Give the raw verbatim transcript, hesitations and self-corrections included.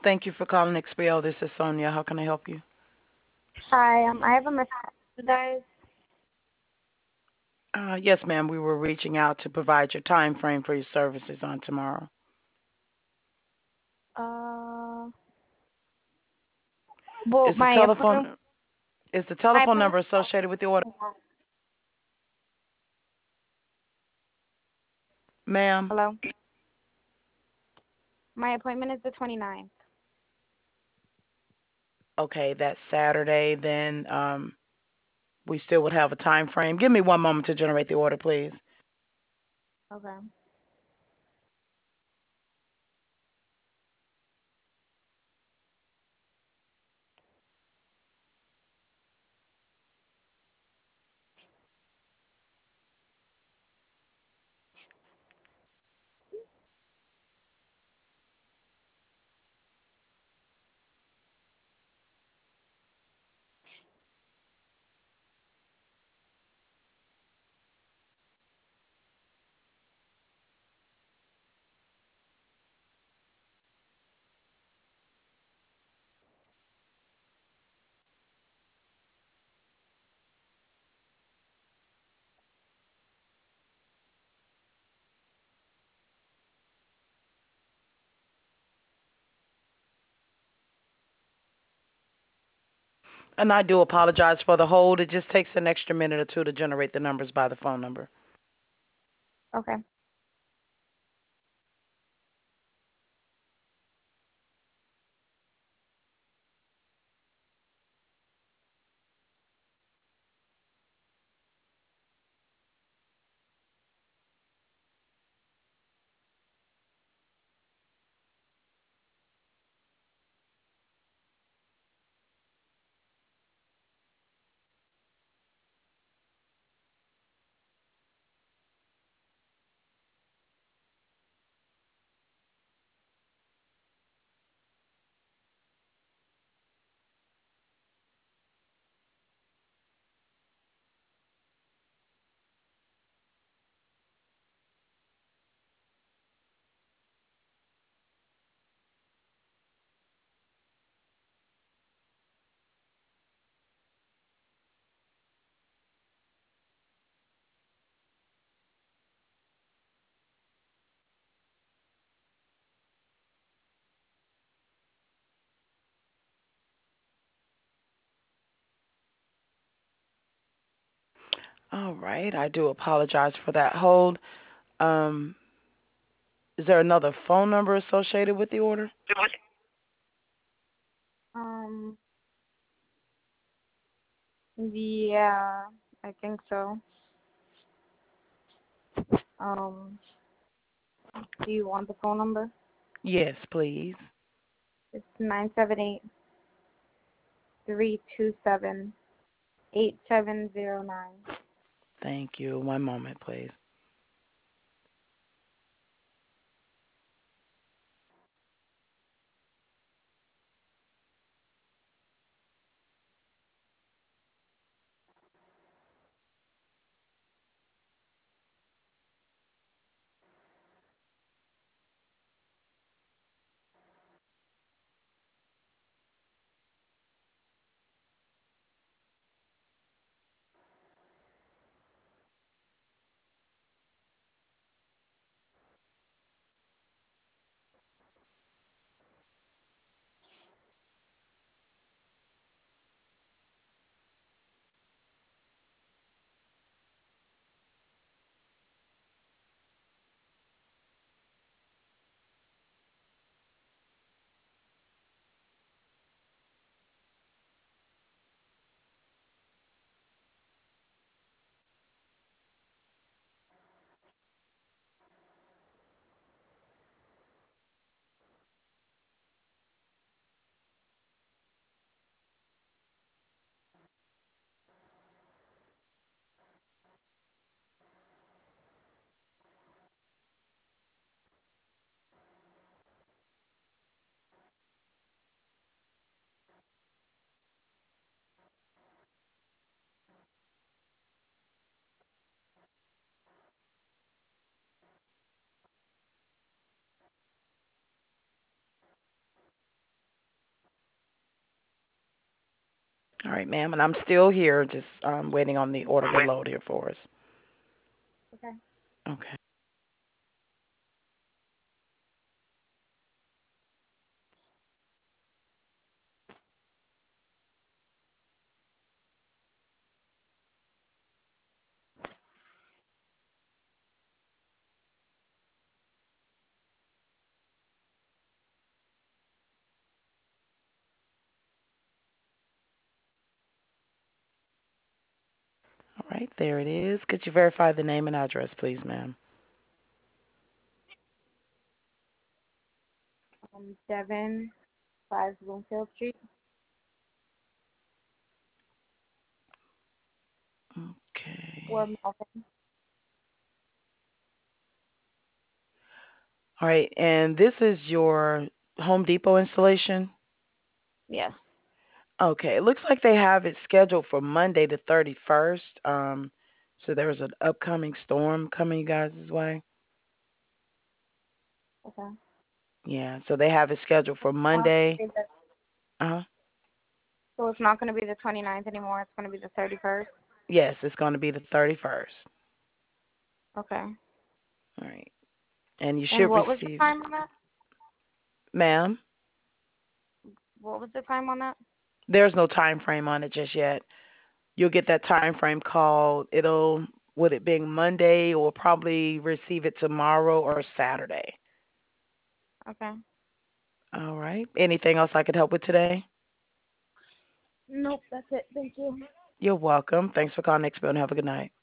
Thank you for calling X P O. This is Sonia. How can I help you? Hi, um, I have a missed call from you guys. Uh, yes, ma'am. We were reaching out to provide your time frame for your services on tomorrow. Uh, well, Is the my appointment, telephone is the my telephone appointment. number associated with the order, ma'am? Hello. My appointment is the twenty-ninth. Okay, that's Saturday. Then um, we still would have a time frame. Give me one moment to generate the order, please. Okay. And I do apologize for the hold. It just takes an extra minute or two to generate the numbers by the phone number. Okay. All right. I do apologize for that hold. Um, is there another phone number associated with the order? Um, yeah, I think so. Um, do you want the phone number? Yes, please. It's nine seven eight three two seven eight seven zero nine. Thank you. One moment, please. All right, ma'am, and I'm still here, just um, waiting on the order to load here for us. Okay. Okay. All right, there it is. Could you verify the name and address, please, ma'am? Um, Devin, five Bloomfield Street. Okay. Or Melvin. All right, and this is your Home Depot installation? Yes. Okay, it looks like they have it scheduled for Monday the thirty-first. Um, so there's an upcoming storm coming you guys' way. Okay. Yeah, so they have it scheduled for Not gonna Monday. be the, Uh-huh. so it's not going to be the twenty-ninth anymore. It's going to be the thirty-first. Yes, it's going to be the thirty-first. Okay. All right. And you And should what was the receive, time on that? ma'am, What was the time on that? there's no time frame on it just yet. You'll get that time frame called. It'll, with it being Monday, or probably receive it tomorrow or Saturday. Okay. All right. Anything else I could help with today? Nope, that's it. Thank you. You're welcome. Thanks for calling Expo and have a good night.